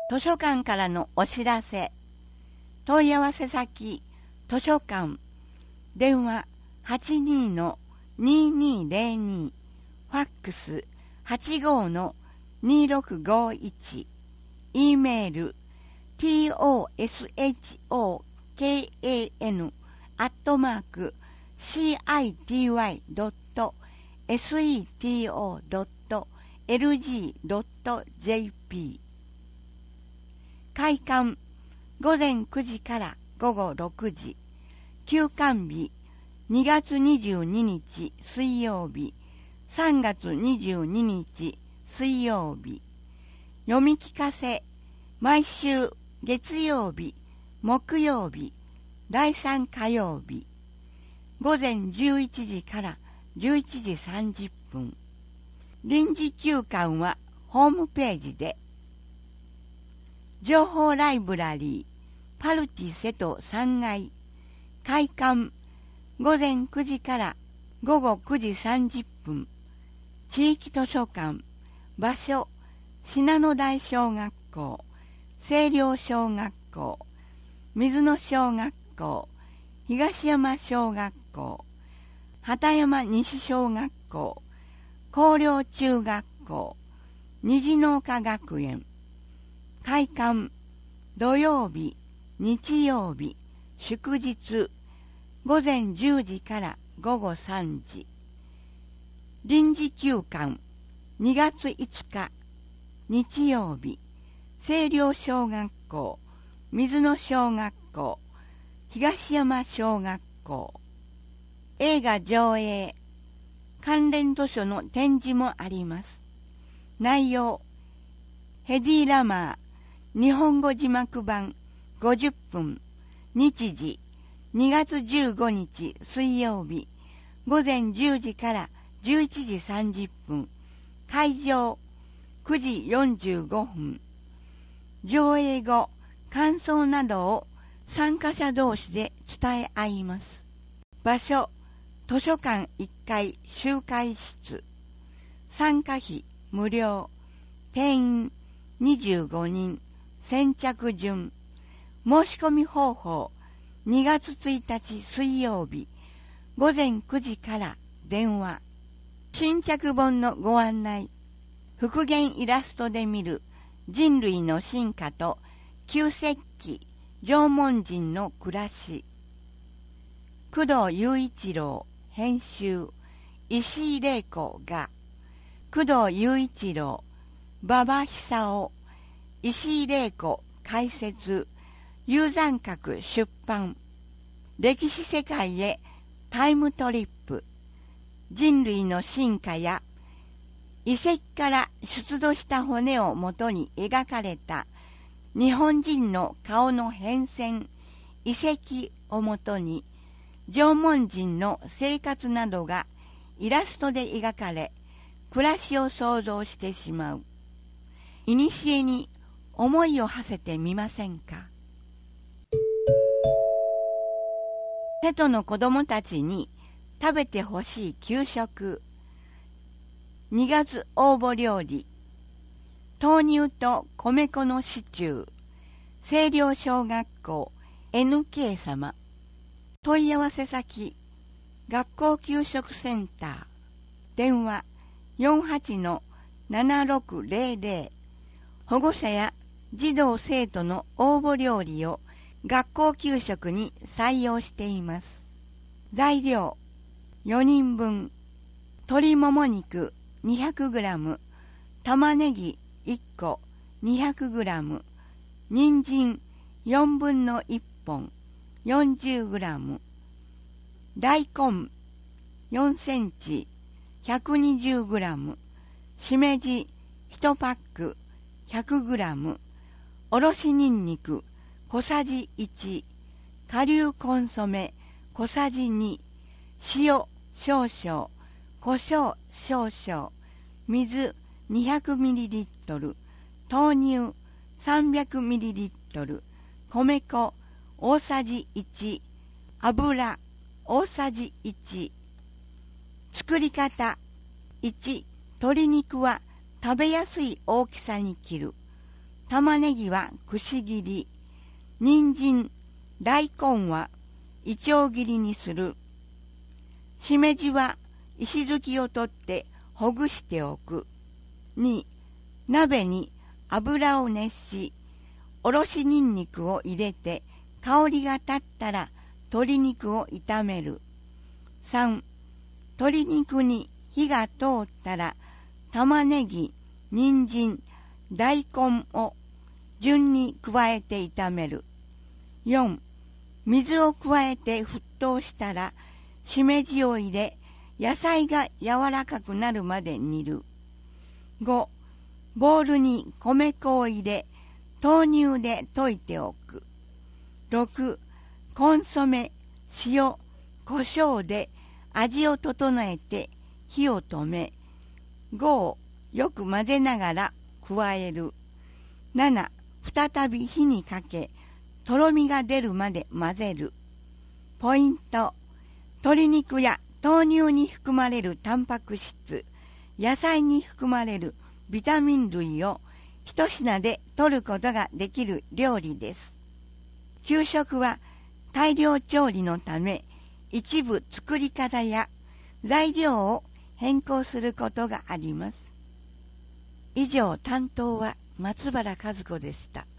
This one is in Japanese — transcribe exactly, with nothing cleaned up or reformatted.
図書館からのお知らせ。問い合わせ先、図書館、電話 はちにーのにーにーぜろに、ファックス はちごーのにーろくごいち、E メール トshokan アットマーク シーアイティーワイドットセトドットエルジードットジェーピー。 開館ごぜんくじからごごろくじ、休館日にがつにじゅうににち水曜日、さんがつにじゅうににち水曜日。読み聞かせ毎週月曜日、木曜日、だいさん火曜日、ごぜんじゅういちじからじゅういちじさんじゅっぷん。臨時休館はホームページで。情報ライブラリーパルティ瀬戸さんがい、開館ごぜんくじからごごくじさんじゅっぷん。地域図書館、場所信濃台小学校、清涼小学校、水野小学校、東山小学校、畑山西小学校、広陵中学校、虹の丘学園。開館土曜日、日曜日、祝日、ごぜんじゅうじからごごさんじ。臨時休館にがついつか日曜日、清涼小学校、水野小学校、東山小学校。映画上映、関連図書の展示もあります。内容、ヘディ・ラマー日本語字幕版ごじゅっぷん。日時にがつじゅうごにち水曜日、ごぜんじゅうじからじゅういちじさんじゅっぷん。会場くじよんじゅうごふん。上映後、感想などを参加者同士で伝え合います。場所、図書館いっかい集会室。参加費無料。定員にじゅうごにん。先着順。申し込み方法、にがつついたち水曜日、ごぜんくじから電話。新着本のご案内。復元イラストで見る人類の進化と旧石器縄文人の暮らし。工藤雄一郎編集、石井玲子が。工藤雄一郎、馬場久夫、石井玲子解説、有山閣出版。歴史世界へタイムトリップ。人類の進化や遺跡から出土した骨をもとに描かれた日本人の顔の変遷、遺跡をもとに縄文人の生活などがイラストで描かれ、暮らしを想像してしまう。いにしえに思いを馳せてみませんか。瀬戸の子供たちに食べてほしい給食。にがつ応募料理。豆乳と米粉のシチュー。清涼小学校 エヌケー 様。問い合わせ先、学校給食センター。電話 よんはちのななろくぜろぜろ。保護者や児童生徒の応募料理を学校給食に採用しています。材料よにんぶん。鶏もも肉にひゃくグラム、玉ねぎいっこにひゃくグラム、人参よんぶんのいっぽんよんじゅうグラム、大根よんセンチひゃくにじゅうグラム、しめじいちパックひゃくグラム、おろしにんにく小さじいち、顆粒コンソメ小さじに、塩少々、胡椒少々、水 にひゃくミリリットル、豆乳 さんびゃくミリリットル、米粉大さじいち、油大さじいち。作り方いち、鶏肉は食べやすい大きさに切る。 玉ねぎはくし切り、人参、大根はいちょう切りにする。しめじは石突きを取ってほぐしておく。に、鍋に油を熱し、おろしにんにくを入れて香りが立ったら鶏肉を炒める。さん、鶏肉に火が通ったら玉ねぎ、人参、大根を順に加えて炒める。よん、水を加えて沸騰したらしめじを入れ、野菜が柔らかくなるまで煮る。ご、ボウルに米粉を入れ、豆乳で溶いておく。ろく、コンソメ、塩、胡椒で味を整えて火を止め、ごをよく混ぜながら加える。なな、再び火にかけ、とろみが出るまで混ぜる。ポイント、鶏肉や豆乳に含まれるタンパク質、野菜に含まれるビタミン類を一品で摂ることができる料理です。給食は大量調理のため、一部作り方や材料を変更することがあります。以上、担当は松原和子でした。